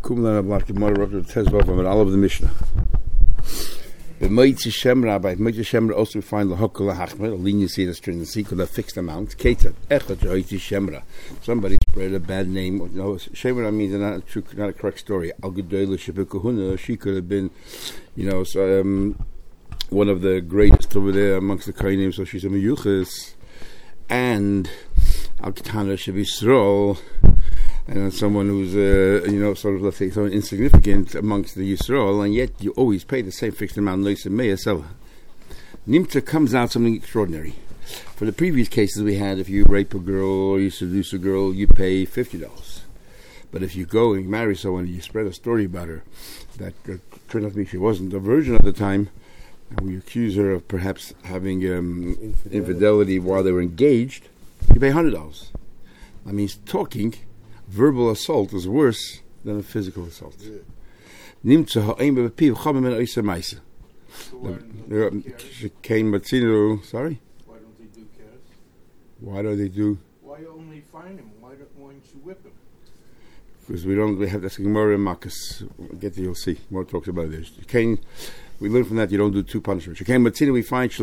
Kumlan Ablat Gemara Rocker Tezvav and all of the Mishnah. The Moitzi Shem Rabbi, Moitzi Shem also find the Hokala Hachmer, a leniency, the stringency, could have fixed amount. Ketat, Echot Joiti Shemra. Somebody spread a bad name. No, Shemra means not a correct story. Al Gedoyle Shebekuhuna, she could have been, one of the greatest over there amongst the Kainim, so she's a Meyuchis. And Al Ketana Shebisrol. And someone who's, sort of, let's say, so insignificant amongst the Yisrael, and yet you always pay the same fixed amount. Nimtza comes out something extraordinary. For the previous cases we had, if you rape a girl or you seduce a girl, you pay $50. But if you go and marry someone and you spread a story about her that turned out to be she wasn't a virgin at the time, and we accuse her of perhaps having infidelity while they were engaged, you pay $100. That means talking. Verbal assault is worse than a physical assault. Sorry? Why don't they do cares? Why do they do? Why only fine him? Why don't you whip him? Because we have that's Gemara and Makkas. You'll see. More talks about this. We learn from that you don't do two punishments. We find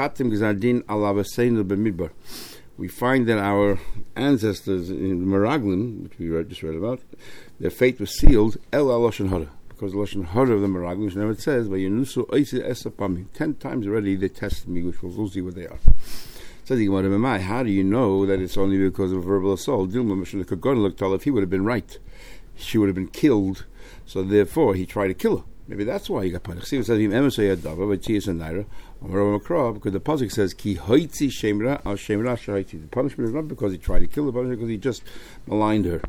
we find that our ancestors in Meraglim, which we just read about, their fate was sealed El Lashon Hara, because the Lashon Hara of the Meraglim, which never says, "Vayenusu Oisi Esapami." 10 times already they tested me, which we'll see what they are. Says the Gemara, how do you know that it's only because of a verbal assault? If he would have been right, she would have been killed. So therefore, he tried to kill her. Maybe that's why he got punished. It says because the pasuk says ki hoitzi shemra al shemra shaiti. The punishment is not because he tried to kill her, but because he just maligned her.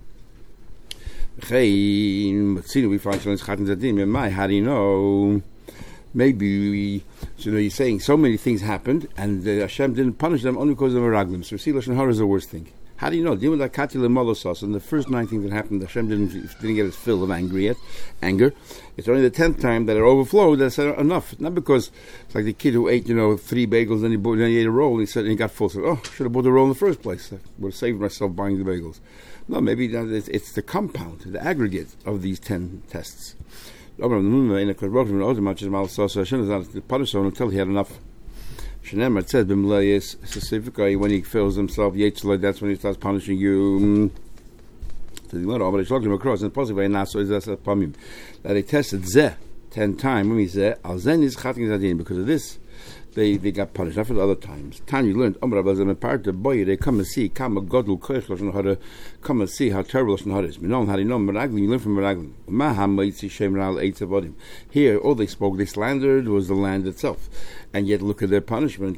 We find how do you know? Maybe you're saying so many things happened and Hashem didn't punish them only because of the meraglim. So see, Lashon Hara is the worst thing. How do you know? Dealing with that katil and molosas, and the first 9 things that happened, Hashem didn't get his fill of anger. It's only the 10th time that it overflowed. That's enough. Not because it's like the kid who ate, 3 bagels, then he ate a roll, and he said, and he got full. So, should have bought the roll in the first place. I would have saved myself buying the bagels. No, maybe it's the compound, the aggregate of these 10 tests. The punish someone until he had enough. It says, specifically, when he feels himself, that's when he starts punishing you. That they tested Zeh 10 times. When he said, because of this, they got punished. Not for the other times. Tanya learned, they come and see, come and see how terrible Lashon Hara is. You learn from Meraglim. Here, all they spoke, they slandered was the land itself. And yet look at their punishment.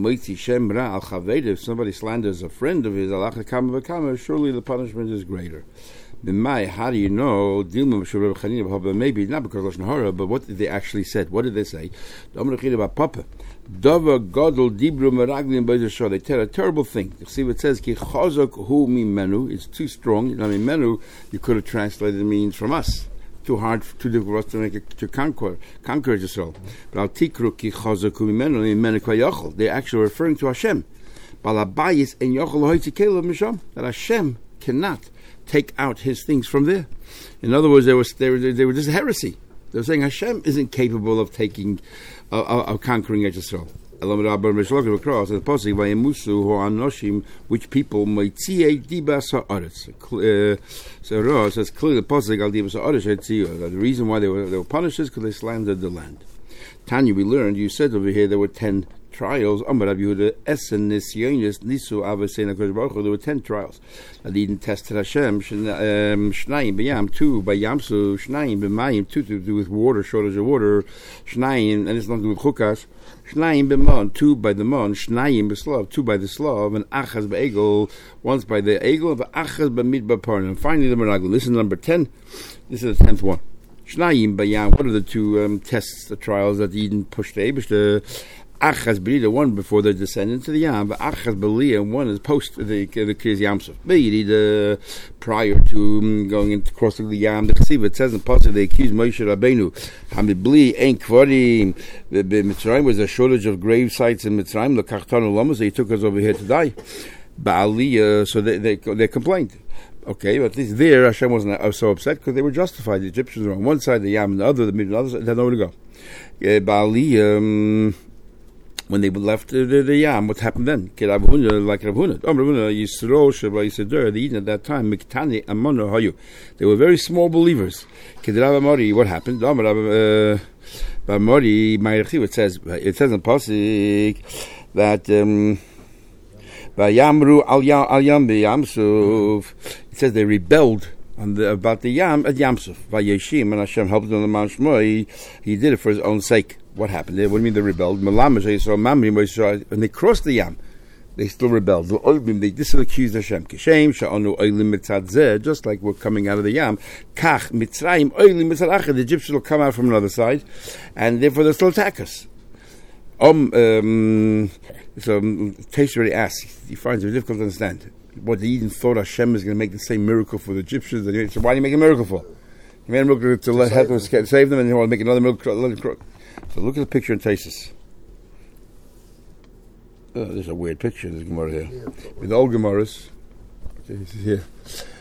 If somebody slanders a friend of his, surely the punishment is greater. How do you know? Maybe not because of Lashon Hara, but what did they actually said? What did they say? They tell a terrible thing. You see what it says? It's too strong. Menu, you could have translated it means from us. Too hard, too difficult for us to conquer Israel. But they're actually referring to Hashem. That Hashem cannot take out his things from there. In other words, they were just heresy. They were saying Hashem isn't capable of of conquering Israel. Across the posik vayemusu ho anoshim, which people might see a dibas haaretz. So Ra says clearly the posik al dibas haaretz. The reason why they were punished is because they slandered the land. Tanya, we learned. You said over here there were 10 trials. There were 10 trials. That didn't test Hashem. Shnayim b'yam, 2 by Yamsu. Shnayim b'mayim, 2 to do with water, shortage of water. Shnayim, and it's not to do with chukas. Shnayim b'mon, 2 by the mon. Shnayim b'slav, 2 by the slav. And achaz b'egel, once by the egel. Achaz b'midbar parn. And finally the meraglim. This is number 10. This is the 10th one. Shnayim b'yam. What are the 2 tests, the trials that Eden pushed to Abish? Achaz B'li, the one before they descended to the Yam, but Achaz B'li, and one is post the Kriyas Yamsuf. B'li, prior to going into crossing the Yam, the Chesiv, it says in Pasuk, they accused Moshe Rabbeinu, Hamid B'li, ain't Kvarim, the Mitzrayim was a shortage of grave sites in Mitzrayim, the Kachtanu Lamas, they took us over here to die. Ba'aliyah, so they complained. Okay, but at least there Hashem wasn't so upset because they were justified. The Egyptians were on one side, the Yam on the other, the middle on the other side. They had nowhere to go. Bali, when they left the Yam, what happened then? Like Rav Huna, Yisro Sheba Yisrael, the Eden at that time, Miktani Amonu Hayu. They were very small believers. What happened? It says in the pasuk that Vayamru al Yam Yamsuf. It says they rebelled about the Yam at Yamsuf. Vayeshim, and Hashem helped them on the Mount Shmoi. He did it for his own sake. What happened? What do you mean they rebelled? When they crossed the Yam, they still rebelled. They still accused Hashem. Just like we're coming out of the Yam. The Egyptians will come out from another side, and therefore they'll still attack us. So Teish already asks, he finds it difficult to understand. What they even thought Hashem is going to make the same miracle for the Egyptians. So why do you make a miracle for? You made a miracle to help them save them, and you want to make another miracle. So look at the picture in Teisus. There's a weird picture in this Gemara here. With all Gemaras, this is here.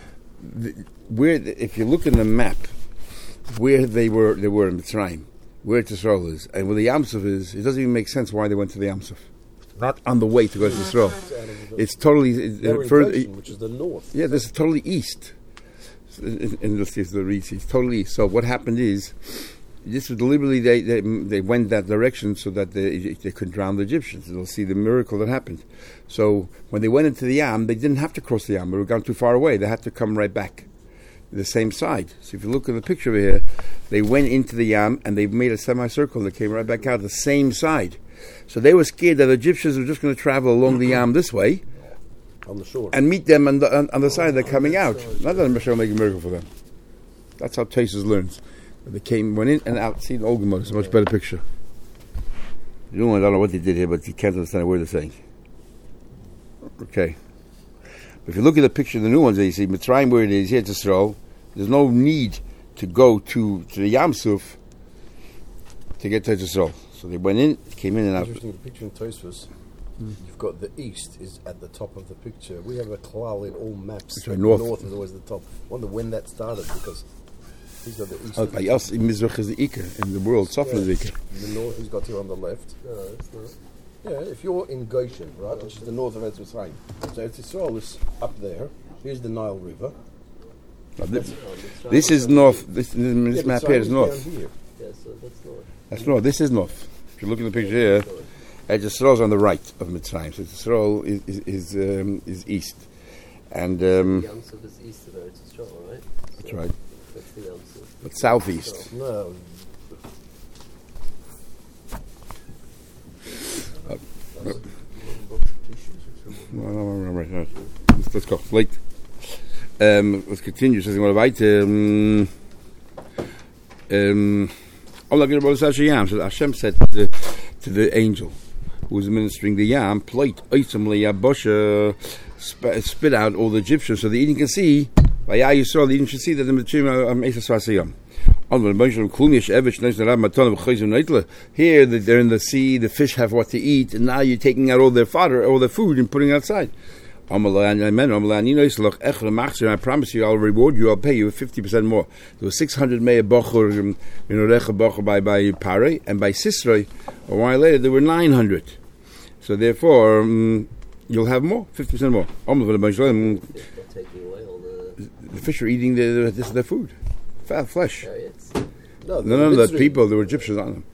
If you look in the map, where they were in Mitzrayim, where Yisrael is, and where the Yamsuf is, it doesn't even make sense why they went to the Yamsuf. Not on the way to go to Yisrael. It's totally further, which is the north. Yeah, this is totally east. And let's see if the reads. It's totally east. So what happened is, this was deliberately they went that direction so that they could drown the Egyptians. They'll see the miracle that happened. So when they went into the Yam, they didn't have to cross the Yam. They were gone too far away. They had to come right back, the same side. So if you look at the picture over here, they went into the Yam and they made a semicircle. They came right back out the same side. So they were scared that the Egyptians were just going to travel along the Yam this way on the shore and meet them on the side they're coming out. Not that Hashem will make a miracle for them. That's how Teisus learns. They went in and out. See the old Gemara. It's a much better picture. I don't know what they did here, but you can't understand what they're saying. Okay. If you look at the picture of the new ones, you see Mitzrayim where it is, here to Yisrael. There's no need to go to the Yamsuf to get to Yisrael. So they went in, came in and out. Interesting, the picture in Tosfos, you've got the east is at the top of the picture. We have a klal in all maps. That's right, north. North is always the top. I wonder when that started, because these are the east. By us, Mizrach is the Ika, in the world, Safra is the Ika. The north he's got here on the left. No, it's not. Yeah, if you're in Goshen, right, which is the north of Eretz Mitzrayim. So Eretz Yisrael is up there. Here's the Nile River. This is north. This map here is north. Here. Yeah, so that's north. That's north. This is north. If you look at the picture here, Eretz Yisrael is on the right of Mitzrayim. So Yisrael is east, and Yamsuf is east of Eretz Yisrael, right? that's right. That's the Yamsuf. But southeast. No. No. Let's go. Late. Let's continue. So Hashem said to the angel who was administering the yam, spit out all the Egyptians so the Eden can see. You saw the Eden should see that the Mitzrayim here they're in the sea, the fish have what to eat, and now you're taking out all their fodder, all their food, and putting it outside. I promise you, I'll reward you, I'll pay you 50% more. There was 600 Meir Bochur by Pare, and by Sisra, a while later, there were 900. So therefore, you'll have more, 50% more. The fish are eating their food, flesh. Chariots. No, The people, there were Egyptians on them.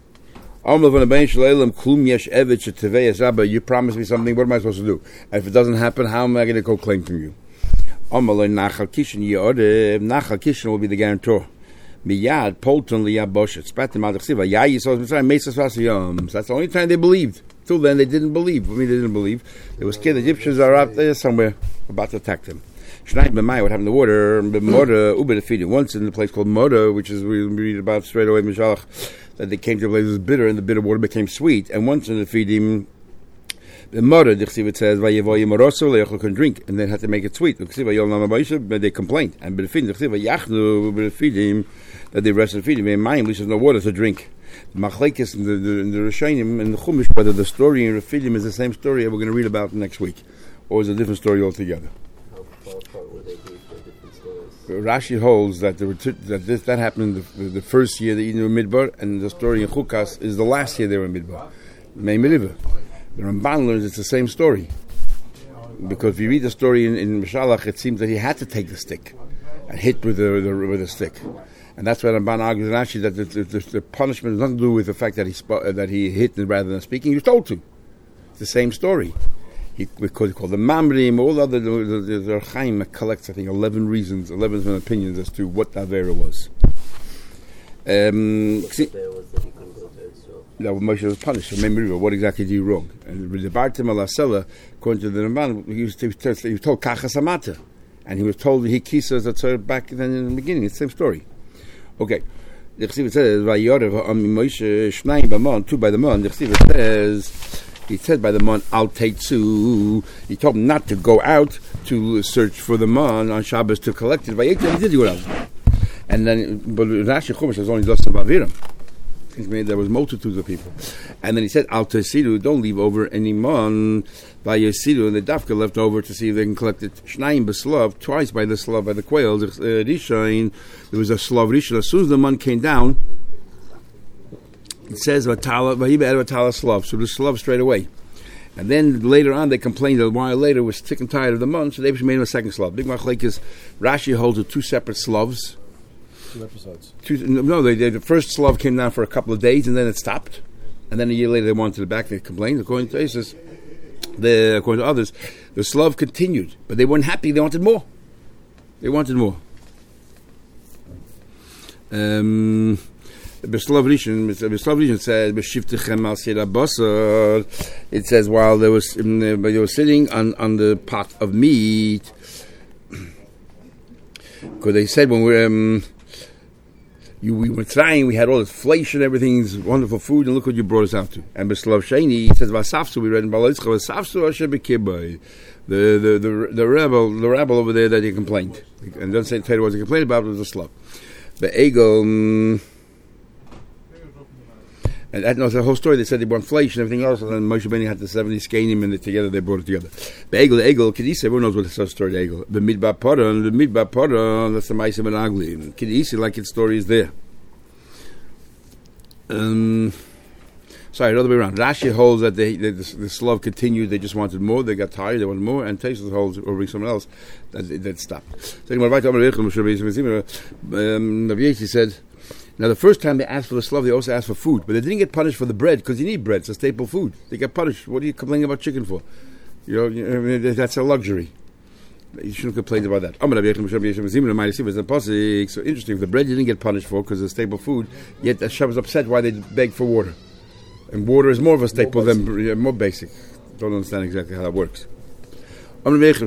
You promised me something, what am I supposed to do? And if it doesn't happen, how am I going to go claim from you? Nachal Kishan will be the guarantor. That's the only time they believed. Till then, they didn't believe. They didn't believe. They were scared the Egyptians are out there somewhere about to attack them. What happened in the water? Once in a place called Moda, which is we read about straight away, Mishalach, that they came to a place that was bitter, and the bitter water became sweet. And once in the feeding, the Moda, it says, they couldn't drink, and they had to make it sweet. But they complained. And that they rested and feeding. There's no water to drink. The Machlekes in the Rishonim and the Chumash, whether the story in Refidim is the same story we're going to read about next week, or is a different story altogether. How far apart would they be? Rashi holds that that happened the first year they were Midbar, and the story in Chukas is the last year they were Midbar. Mei Meriva. The Ramban learns it's the same story. Because if you read the story in Mishalach, it seems that he had to take the stick and hit with the stick. And that's why Ramban argues in Rashi that the punishment has nothing to do with the fact that he hit rather than speaking. He was told to. It's the same story. We call the Mamrim, all the Chaim collects, I think, 11 opinions as to what the Avera was. The Avera was that he couldn't go to Israel. That Moshe was punished. Remember, what exactly did he wrong? And with the Bartim al-Asela, according to the Ramban, he was told Kachas Amata. And he was told that he kisa as a back then in the beginning. It's the same story. Okay. The Chesiv says, Moshe Shnayim B'mon, 2 by the Mon. The Chesiv says, he said by the Mon, Al Teitzu. He told him not to go out to search for the Mon on Shabbos to collect it. By 8 he did go out. And then, but Rashi Chumash has only lost some Aviram. There was multitudes of people. And then he said, Al Teisidu, don't leave over any Mon by Yesidu, and the Dafka left over to see if they can collect it. Shnayim B'Slav, twice by the Slav, by the quail. Rishain, there was a Slav Rishon. As soon as the Mon came down, it says Vatala Slav, so the Slav straight away. And then later on they complained that a while later was sick and tired of the Mon, so they made him a second Slav. Big Machlek is Rashi holds with 2 separate Slavs. 2 episodes. The first Slav came down for a couple of days and then it stopped. And then a year later they wanted it back, they complained. According to Isis, according to others, the Slav continued, but they weren't happy, they wanted more. B'Slav Rishon says, "B'shivtechem al seder basar." It says while they were sitting on the pot of meat, because they said when we were trying, we had all this flesh and everything's wonderful food, and look what you brought us out to. And B'Slav Sheni, he says, "Vasafsu." We read in Balaischa, "Vasafsu asher b'kibbay." The rebel over there that he complained, and doesn't say the Torah was he complained about, it was a Slav. But Egel. And that knows the whole story. They said they want flesh and everything else, and then Moshe Beni had the 70 skenim, and together they brought it together. The Egel, Kedisa, everyone knows what the story of Egel. The Midbar Paran, that's the Ma'aseh Ben Agli. Kedisa, like its story is there. Sorry, the other way around. Rashi holds that the Slav continued, they just wanted more, they got tired, they wanted more, and Taisus holds, or bring someone else, that stopped. So, Navi said, now, the first time they asked for the Slav, they also asked for food. But they didn't get punished for the bread, because you need bread. It's a staple food. They get punished. What are you complaining about chicken for? I mean, that's a luxury. You shouldn't complain about that. So interesting. The bread you didn't get punished for, because it's a staple food, yet Hashem was upset why they begged for water. And water is more of a staple than more basic. Don't understand exactly how that works. What can I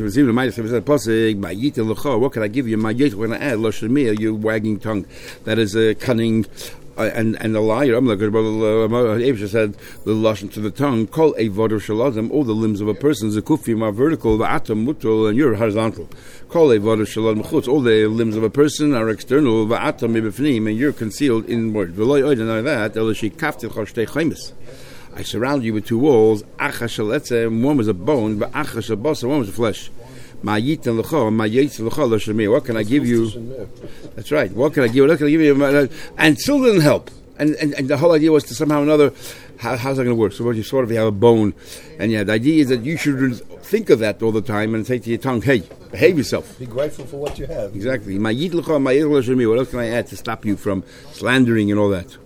give you? When I add you wagging tongue, that is a cunning and a liar. I'm like Abraham said the lashon to the tongue. Call a voder shaladam. All the limbs of a person zekufim are vertical, va'atam mutal, and you're horizontal. Call a voder shaladam chutz. All the limbs of a person are external, va'atam mibifnim, and you're concealed inward. V'loy oidan that elashi kaftiv chashtei chaymis. I surround you with 2 walls. One was a bone, but one was a flesh. What can I give you? That's right. What can I give you? What can I give you? And still didn't help. And the whole idea was to somehow or another, how's that going to work? So what you sort of have a bone, and the idea is that you should think of that all the time and say to your tongue, hey, behave yourself. Be grateful for what you have. Exactly. What else can I add to stop you from slandering and all that?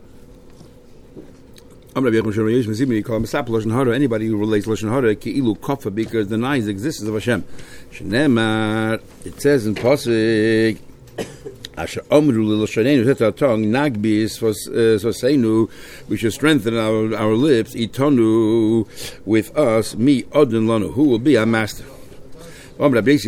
Anybody who relates lashon hara ki'ilu kofa because denies the existence of Hashem. Shneimar, it says in Pasuk, Asher omru l'lashanenu set our tongue nagbis soseinu, we should strengthen our lips itonu with us mi odin lanu, who will be our master. Whoever relates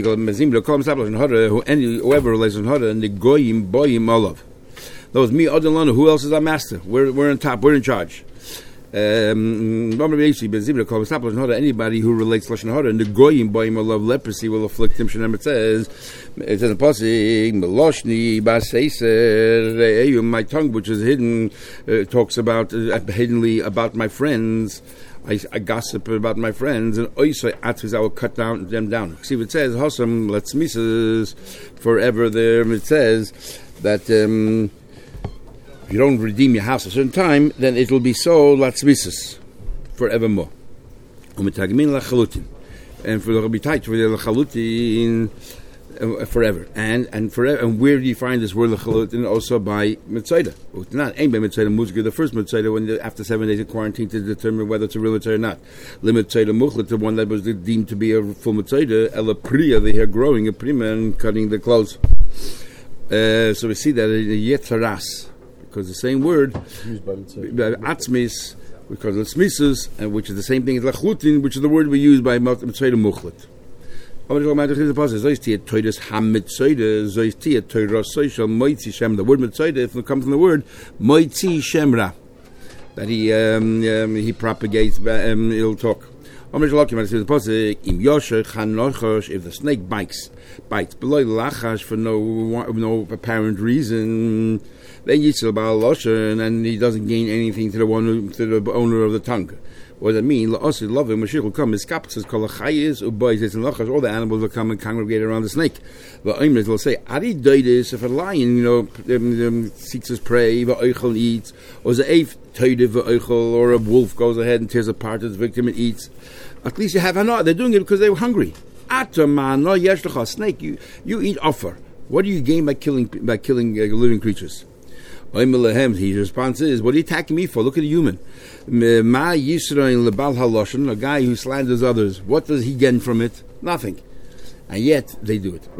lashon hara and the goyim boyim olav. Those mi odin lanu, who else is our master? We're on top. We're in charge. Anybody who relates lashon hara and the goyim boyim olav, leprosy will afflict him. It says in Pasuk, meloshni baseiser, my tongue which is hidden talks about hiddenly about my friends I gossip about my friends, and oisai atzmis, I will cut them down. See, it says Hosam Latzmisas forever. There it says that if you don't redeem your house at a certain time, then it will be so Latzmisas forevermore. And for the Rabbi Tait for the Lachalutin forever. And forever. And where do you find this word Lachalutin? Also by Mitzayda. Not ain't by Mitzayda Muzga, the first Mitzayda when after 7 days of quarantine to determine whether it's a real Mitzayda or not. Limit Mitzayda Muchlet, the one that was deemed to be a full Mitzayda, Ela Priya, the hair growing, a prima, and cutting the clothes. So we see that in the Yetzaras, because the same word, used by Mitzayda. Atzmis, because it's Mises, and which is the same thing as Lachutin, which is the word we use by Mitzayda Muchlet. The word Mitzayda, if it comes from the word Moitzi Shemra, that he propagates ill talk. If the snake bites below the lachash for no apparent reason, then Yisrael Baal Loshen, and he doesn't gain anything to the owner of the tongue. What does that mean? La'osid love him. Mashiach will come. His kapsas kol hachayis ubois. It's in lachas. All the animals will come and congregate around the snake. The oimers will say, "Ari doides." If a lion, seeks his prey, va'oichel eats, or the eif toide va'oichel, or a wolf goes ahead and tears apart its victim and eats. At least you have hana. They're doing it because they were hungry. Ataman no yesh lecha snake. You eat offer. What do you gain by killing living creatures? His response is, what are you attacking me for? Look at a human. A guy who slanders others. What does he gain from it? Nothing. And yet, they do it.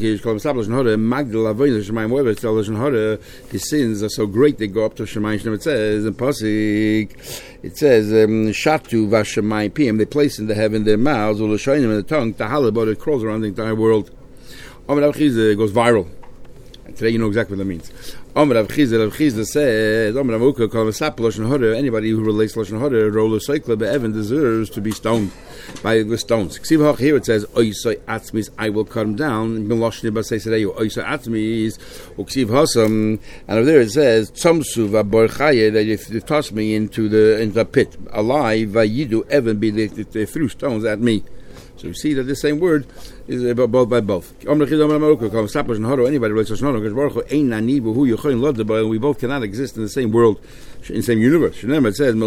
His sins are so great, they go up to Shemayim. It says, in Pasik, Shatu Vashemayim Pim, they place in the heaven their mouths, or the Shainim in the tongue, Tahalabot, it crawls around the entire world. It goes viral. And today you know exactly what that means. Rav Chizda says, anybody who relates Lashon Hara, roller cycle, Evan deserves to be stoned by the stones. Here it says, I will cut him down. And over there it says, that if you toss me into the pit, alive, Evan they threw stones at me. So you see that the same word is both by both. Anybody relates to Shonara, we both cannot exist in the same world, in the same universe. It says,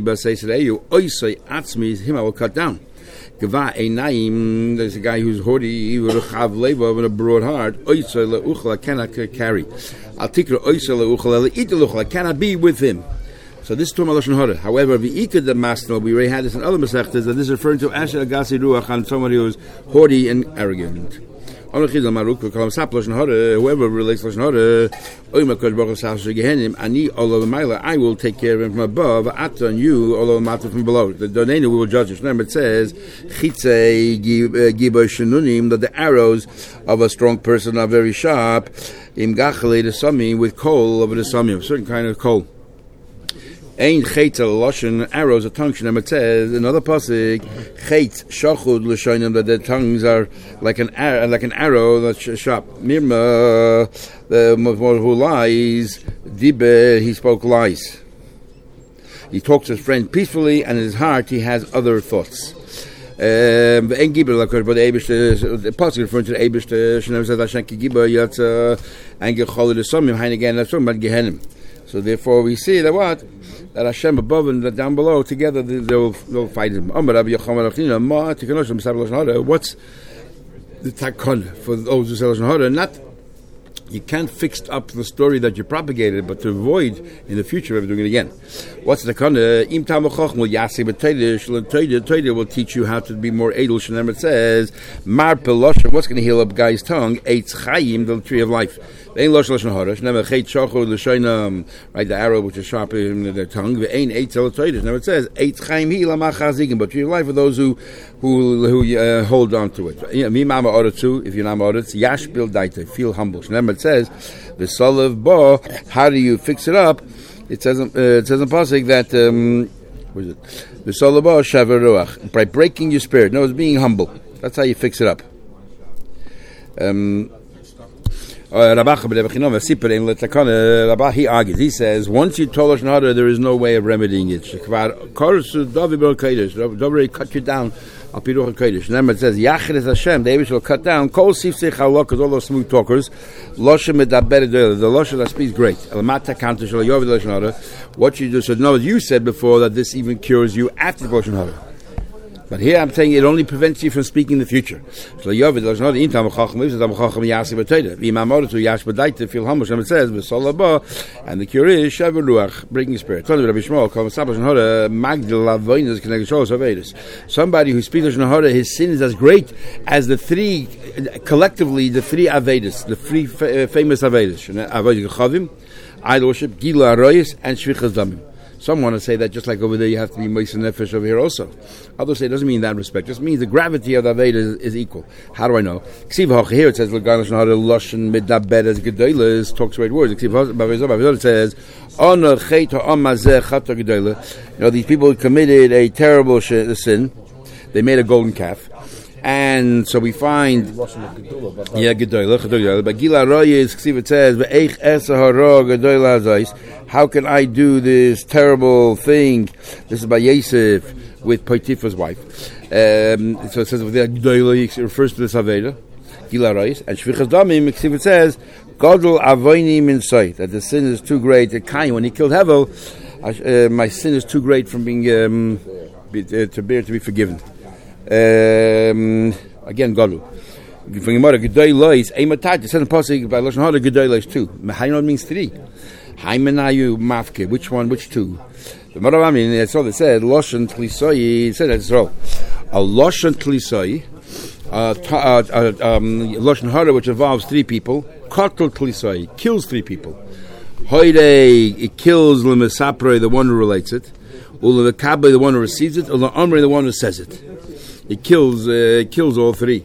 him I will cut down. There's a guy who's haughty with a broad heart. Cannot carry. I cannot be with him. So this is Tumah Lashon Hara. However, the Masno, we already had this in other Masechtas, that this is referring to Asher Agassi Ruach, and somebody who is haughty and arrogant. Whoever relates Lashon Hara, I will take care of him from above, Ata and you, although Mata from below. The Donenu we will judge it. Remember, it says, that the arrows of a strong person are very sharp, with coal over the samim, a certain kind of coal. Ein chait loshen arrows a tongue. It says another pasuk chait shachud l'shonim, that their tongues are like an arrow that's sharp. Mirma, the one who lies, dibe, he spoke lies. He talks to his friend peacefully, and in his heart he has other thoughts. The pasuk referring to the Eibishter. Shneim says Hashem ki gibar yatsa and gechol l'samim hein again. That's talking about Gehenim. So therefore, we see that what? That Hashem above and down below, together they'll fight him. What's the takon for those who say Lashon Hara? Not, you can't fix up the story that you propagated, but to avoid in the future of doing it again. What's the takon? Torah will teach you how to be more edel. It says, Mar Pelosha, what's going to heal up a guy's tongue? Eitz Chayim, the tree of life. Right, the arrow which is sharp in their tongue. Now it says, but tree of life for those who hold on to it. If you're not Yash Daita, feel humble. Remember, it says, the Salav Ba, how do you fix it up? It says in Pasuk that, what is it? The Salav Ba, Shavar Ruach, by breaking your spirit. No, it's being humble. That's how you fix it up. Rabah, he argues. He says, once you told Lashon Hara, there is no way of remedying it. David cut you down. And then it says, Yachid Hashem, David shall cut down. Kol sifsei chalok, all those smooth talkers. Loshem medaber doyle, the Loshem that speaks great. What you do, so no, you said before that this even cures you after the Lashon Hara. But here I'm saying it only prevents you from speaking in the future. So Yovid does not in Tamachachim lives Tamachachim Yasi B'Teidah. V'Imamor to Yash B'Daita feel humble. It says B'Solabah, and the cure is Shavu Ruach, breaking spirit. Rabbi Shmuel called Sabbath Hora Magdala Voinas Kenegashos Avedis. Somebody who speaks Lashon Hara, his sin is as great as the three collectively, the three Avedis, the three famous Avedis: Avodah Chavim, idol worship, Gila Arayis, and Shvichas Damim. Some want to say that just like over there you have to be Moisei Nefesh over here also. Others say it doesn't mean that respect. It just means the gravity of the Aveda is equal. How do I know? Here it says, Loshen Medaber as Gedolah talks right words. It says, these people committed a terrible sin. They made a golden calf. And so we find, Gedolah. But Gila Royes, it says, how can I do this terrible thing? This is by Yosef with Potiphar's wife. So it says, Gedolah, it refers to this Aveda, Gila Royes. And Shvichas Damim, it says, Godel Avoinim inside, that the sin is too great. Cain, when he killed Hevel, my sin is too great from being to be forgiven. Again, Galu. From Gemara, Gedolah is Eimatat. It says in Pasuk by Lashon Hara, Gedolah is two. Mehainot means three. Haimenayu Mafke. Which one? Which two? The Moravami, that's all it said. Loshen Tlisoi. It said that's all. A Loshen Tlisoi. Lashon Hara, which involves three people. Kotel Tlisoi kills three people. Hoide, it kills Lemesapre, the one who relates it. Ulevekabe, the one who receives it. Uleomre, the one who says it. It kills all three.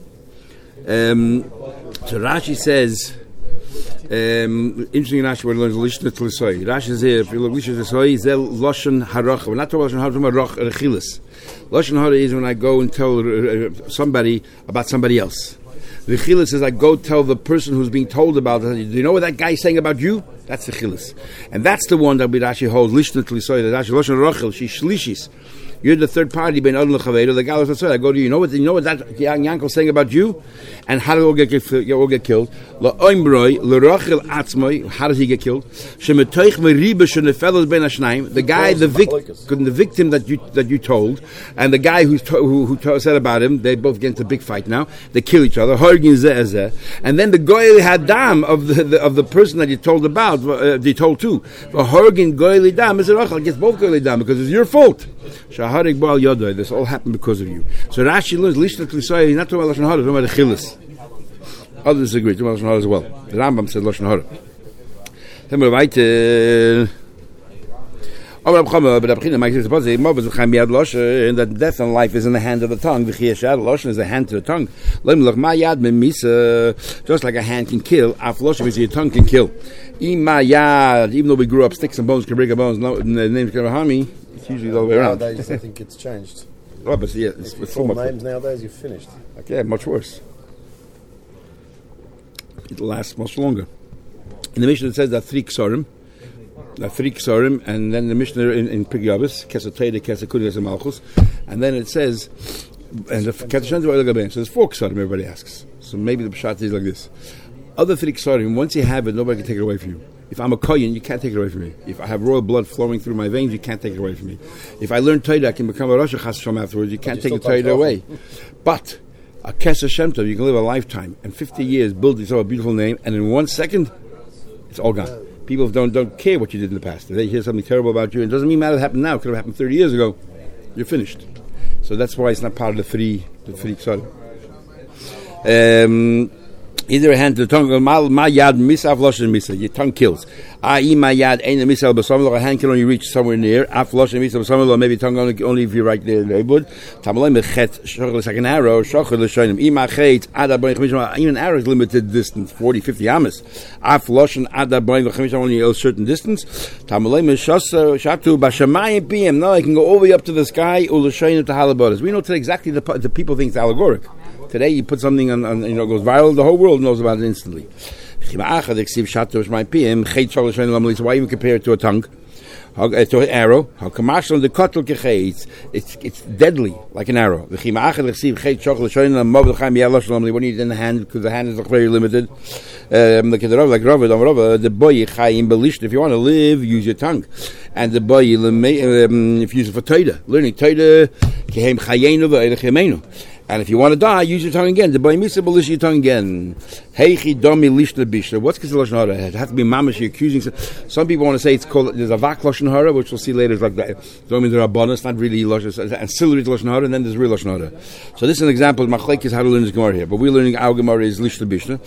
So Rashi says, interesting Rashi where it learns Lishna Tlisoi. Rashi says here, if you look Lishna Tlisoi, Zel Loshen Harach. We're not talking about Loshen Harach, Rechilis. Loshen Hara is when I go and tell somebody about somebody else. Rechilis is I go tell the person who's being told about it. Do you know what that guy is saying about you? That's the Rechilis. And that's the one that we Rashi holds, Lishna Tlisoi, that Rashi, Loshen Rachel, she's Shlishis. You're the third party, Ben Adon L'Chavedo, the Galas Hatzor. I go to you. You know what that young Yankel saying about you? And how do you all get killed? La'oimbroi, L'Rachel Atzmoi, how does he get killed? Shemetoich Meriba Shenefelos Ben Hashnaim, the guy, the victim that you told, and the guy who said about him, they both get into a big fight now. They kill each other. Hargin Zeh. And then the Goyli Hadam of the person that you told about, they told to. Hargin Goyli Dam is Rachel gets both Goyli Dam because it's your fault. Shaharik Baal Yodai. This all happened because of you. So Rashi learns Lishna Tlisoi. He's not talking about Lashon Hara, he's talking about the Chilis. Others agree. Talking about Lashon Hara as well. The Rambam said Lashon Hara. Then we're right. And that death and life is in the hand of the tongue. Lashon is the hand to the tongue. Just like a hand can kill, your tongue can kill. Even though we grew up, sticks and bones can break our bones. No, the name Karahami. It's usually the other way around. Nowadays, I think it's changed. Oh, but yeah, it's full names nowadays. You're finished. Okay, much worse. It'll last much longer. In the Mishnah it says that three ksarim, and then the Mishnah in Pirkei Avos, Kesed Torah, Kesed Kudi, Kesed Malchus, and then it says, and the Kesed Shem, so there's four ksarim. Everybody asks. So maybe the pshat is like this: other three ksarim, once you have it, nobody can take it away from you. If I'm a kohen, you can't take it away from me. If I have royal blood flowing through my veins, you can't take it away from me. If I learn Torah, I can become a Rosh Hashanah afterwards. You can't take the Torah away. But a Kesed Shem Tov, you can live a lifetime and 50 years build yourself a beautiful name, and in 1 second, it's all gone. People don't care what you did in the past. If they hear something terrible about you, it doesn't mean matter it happened now. It could have happened 30 years ago. You're finished. So that's why it's not part of the three ksarim. Either a hand to the tongue, my yad misav loshen misa. Your tongue kills. My yad ain't a misal b'samelo. A hand can only reach somewhere near. Af loshen misa b'samelo. Maybe tongue only if you're right there in the neighborhood. Tamalei mechet shochel like an arrow. Shochel l'shonim. Imachet ada boing chamisha. Even an arrow is limited distance, 40, 50 amas. Af loshen ada boing chamisha only a certain distance. Tamalei meshasa shatu b'shamayim pm. No, I can go all the way up to the sky. U'l'shonim to halabodas. We know today exactly the people think it's allegoric. Today you put something on goes viral, the whole world knows about it instantly. Why even compare it to a tongue? To an arrow. It's deadly, like an arrow. When you need it in the hand, because the hand is very limited. Like the boy, if you want to live, use your tongue. And the boy, if you use it for Torah, learning Torah, and if you want to die, use your tongue again. The boy misa belish your tongue again. Heichi domi lishna bishna. What's because lashon hara? It has to be mamash. You're accusing. Some people want to say it's called. There's a vak lashon hara, which we'll see later. It's like that. Don't mean there are bonus. Not really lashon. Ancillary to lashon hara, and then there's real lashon hara. So this is an example of machlekes how to learn this gemara here. But we're learning our gemara is lishna bishna.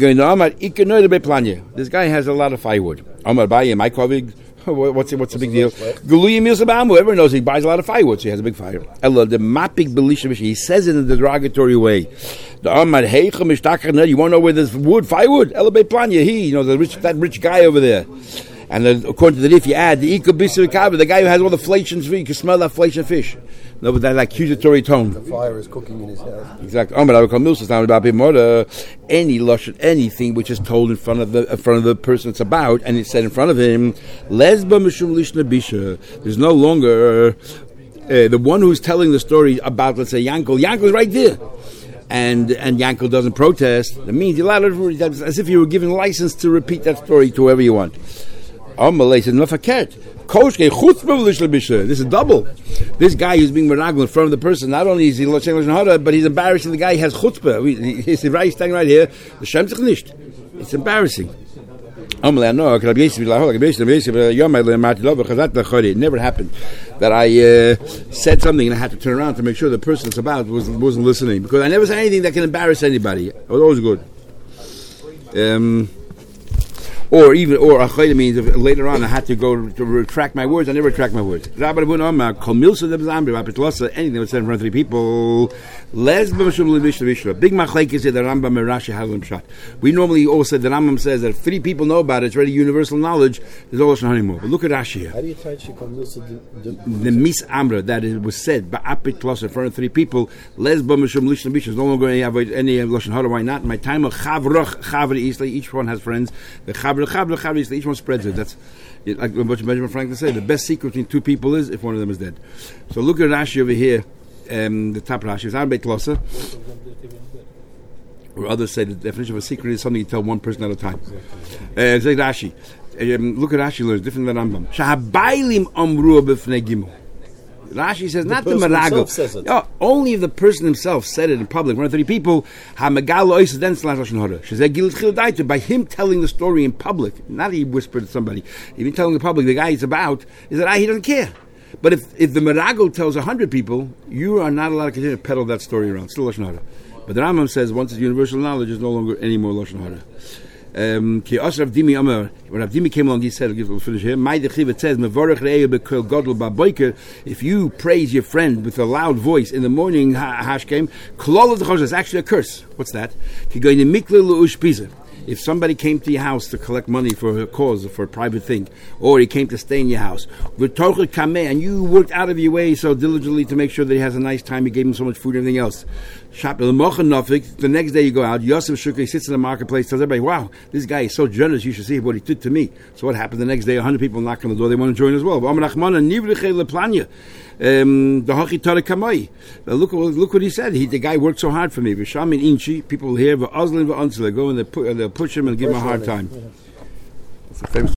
This guy has a lot of firewood. Amar Baye, my colleague. What's the big deal? Everyone knows he buys a lot of firewood, so he has a big fire. He says it in the derogatory way. You want to know where there's firewood? That rich guy over there. And then, according to the if you add the guy who has all the fleishing fish, you can smell that fleishing fish. No, but that accusatory tone. The fire is cooking in his house. Exactly. Anything which is told in front of the person it's about, and it's said in front of him. There's no longer the one who's telling the story about, let's say, Yankel. Yankel's right there. And Yankel doesn't protest. That means you're allowed to, as if you were given license to repeat that story to whoever you want. Amalei said, this is double. This guy who's being meragel in front of the person, not only is he saying lashon hara, but he's embarrassing the guy who has chutzpah. He's standing right here. The shemt sich nicht. It's embarrassing. It never happened that I said something and I had to turn around to make sure the person it's about wasn't listening, because I never said anything that can embarrass anybody. It was always good. Or achayda means if later on I had to go to retract my words. I never retract my words. Anything that was said in front of three people. Big machlek is that the Rambam and Rashi have them shot. We normally always said the Rambam says that if three people know about it, it's already universal knowledge. There's always no anymore. But look at Rashi here. How do you try to the mis amra that it was said ba'apit plus in front of three people. Les b'mishum lishna bishna. No longer any lashon hara. Why not? In my time of chavri isla, each one has friends. The chavri each one spreads it. That's like what Benjamin Franklin said. The best secret between two people is if one of them is dead. So look at Rashi over here. The top Rashi is Arbeit Losa. Or others say the definition of a secret is something you tell one person at a time. It's like Rashi. Look at Rashi learns different than Rambam. Shahabaylim amru b'fnei gimel. Rashi says not the meragel. Only if the person himself said it in public, one of three people. By him telling the story in public, not he whispered to somebody. Even telling the public, the guy it's about is that he doesn't care. But if the meragel tells 100 people, you are not allowed to continue to peddle that story around. Still lashon hara. But the Rambam says once it's universal knowledge, there's no longer any more lashon hara. When Rav Dimi came along, he said, we'll finish here. It says, if you praise your friend with a loud voice in the morning, hashkem, it's actually a curse. What's that? If somebody came to your house to collect money for a cause, for a private thing, or he came to stay in your house, and you worked out of your way so diligently to make sure that he has a nice time, you gave him so much food and everything else. The next day you go out, Yosef Shukri sits in the marketplace, tells everybody, wow, this guy is so generous, you should see what he did to me. So what happened the next day? 100 people knock on the door, they want to join as well. Look what he said. The guy worked so hard for me. People here, go and they'll push him and give him a hard time. It's a famous